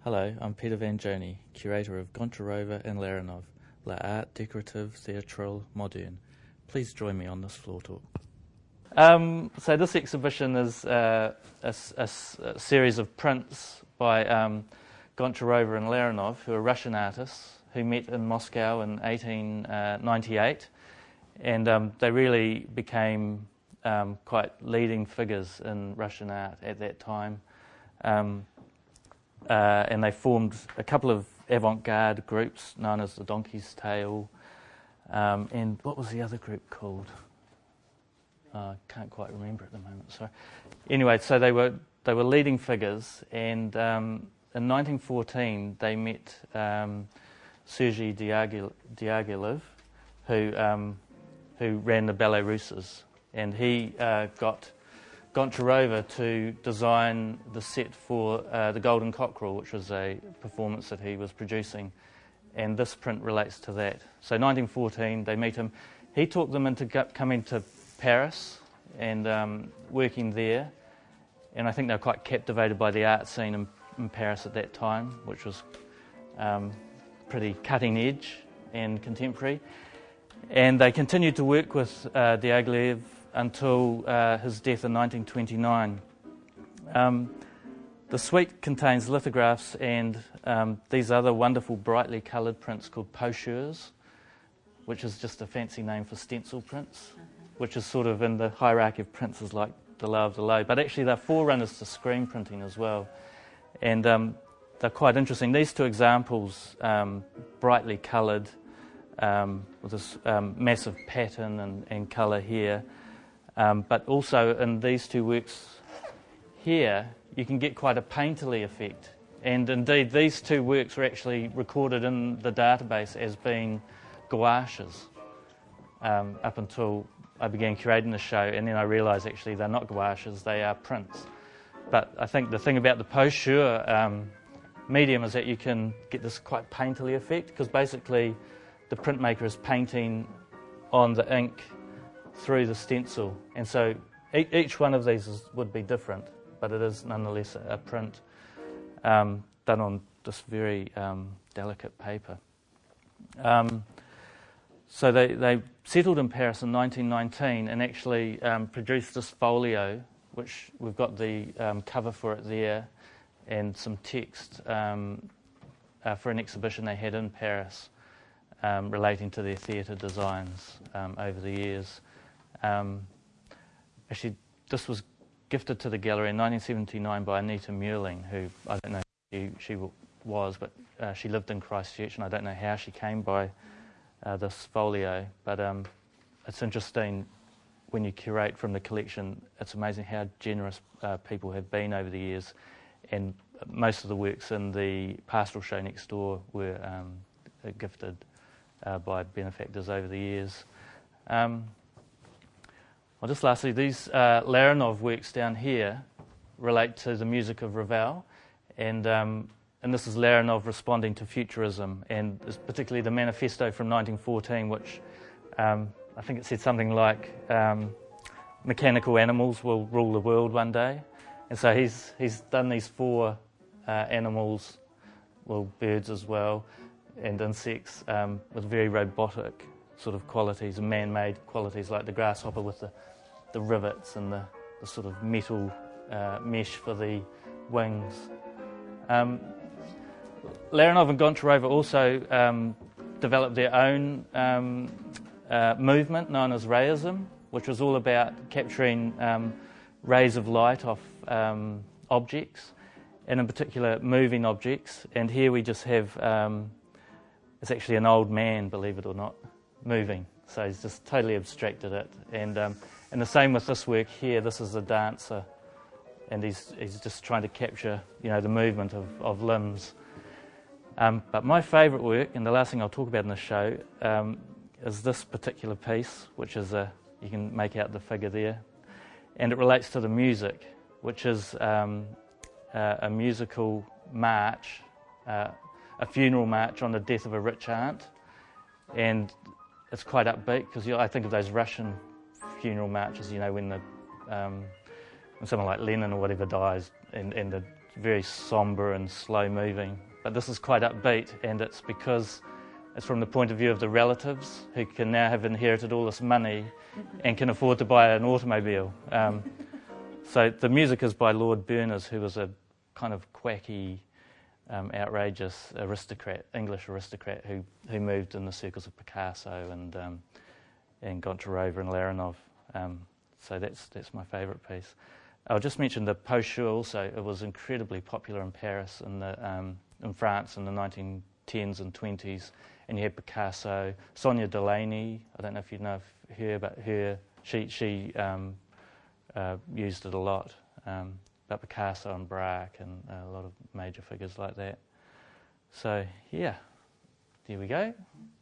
Hello, I'm Peter Van Joni, curator of Goncharova and Larinov, L'Art Décorative Théâtrale Moderne. Please join me on this floor talk. So this exhibition is a series of prints by Goncharova and Larinov, who are Russian artists who met in Moscow in 1898, and they really became quite leading figures in Russian art at that time. And they formed a couple of avant-garde groups known as the Donkey's Tail, and what was the other group called? I can't quite remember at the moment. Sorry. Anyway, so they were leading figures, and in 1914 they met Sergei Diaghilev, who ran the Ballet Russes, and he got Goncharova to design the set for the Golden Cockerel, which was a performance that he was producing, and this print relates to that. So 1914, they meet him. He talked them into coming to Paris and working there, and I think they were quite captivated by the art scene in Paris at that time, which was pretty cutting edge and contemporary. And they continued to work with Diaghilev until his death in 1929. The suite contains lithographs and these other wonderful brightly coloured prints called pochures, which is just a fancy name for stencil prints, which is sort of in the hierarchy of prints is like the low of the low. But actually they're forerunners to screen printing as well. And they're quite interesting. These two examples, brightly coloured, with this massive pattern and colour here, but also in these two works here, you can get quite a painterly effect. And indeed, these two works were actually recorded in the database as being gouaches up until I began curating the show, and then I realised actually they're not gouaches, they are prints. But I think the thing about the posture medium is that you can get this quite painterly effect, because basically the printmaker is painting on the ink through the stencil, and so each one of these would be different, but it is nonetheless a print done on this very delicate paper. So they settled in Paris in 1919 and actually produced this folio, which we've got the cover for it there, and some text for an exhibition they had in Paris relating to their theatre designs over the years. Actually, this was gifted to the gallery in 1979 by Anita Muirling, who I don't know who she was, but she lived in Christchurch, and I don't know how she came by this folio. But it's interesting when you curate from the collection. It's amazing how generous people have been over the years, and most of the works in the pastoral show next door were gifted by benefactors over the years. Well, just lastly, these Larinov works down here relate to the music of Ravel, and this is Larinov responding to futurism, and particularly the manifesto from 1914, which I think it said something like mechanical animals will rule the world one day, and so he's done these four animals, well, birds as well, and insects with very robotic sort of qualities and man-made qualities, like the grasshopper with the rivets and the sort of metal mesh for the wings. Larinov and Goncharova also developed their own movement known as rayism, which was all about capturing rays of light off objects, and in particular moving objects. And here we just have, it's actually an old man, believe it or not, moving. So he's just totally abstracted it. And the same with this work here. This is a dancer, and he's just trying to capture, the movement of limbs. But my favourite work, and the last thing I'll talk about in the show, is this particular piece, which is you can make out the figure there, and it relates to the music, which is a musical march, a funeral march on the death of a rich aunt, and it's quite upbeat, because I think of those Russian funeral marches, when someone like Lenin or whatever dies, and the very sombre and slow moving. But this is quite upbeat, and it's because it's from the point of view of the relatives who can now have inherited all this money and can afford to buy an automobile. So the music is by Lord Berners, who was a kind of quacky, outrageous aristocrat, English aristocrat, who moved in the circles of Picasso and Goncharova and Larinov. So that's my favourite piece. I'll just mention the Pochure also. It was incredibly popular in Paris in France in the 1910s and 20s. And you had Picasso, Sonia Delaney. I don't know if you know her, but she used it a lot. But Picasso and Braque and a lot of major figures like that. So yeah, there we go.